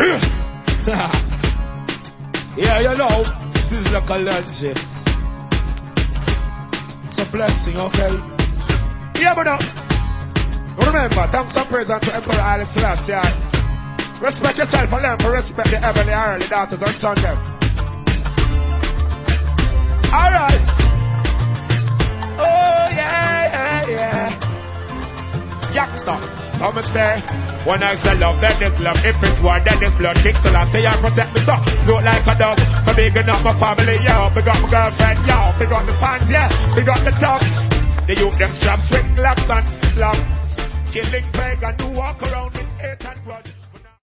Yeah, you know, this is like a lunch. It's a blessing, okay? Yeah, but now, remember, thanks and praise unto Emperor Haile Selassie. Respect yourself and learn to respect the heavenly early daughters and sons. Alright. Oh, yeah. Youngster, so much there. When I say love, then it's love. If it's war, then it's blood. King till I say I protect me, so look like a dog. So big enough my family, yo. Big up my girlfriend, yo. Big up the fans, yeah. Big up the dogs. The youth, them straps, swing laps and slaps. Killing peg and do walk around with hate and grudge.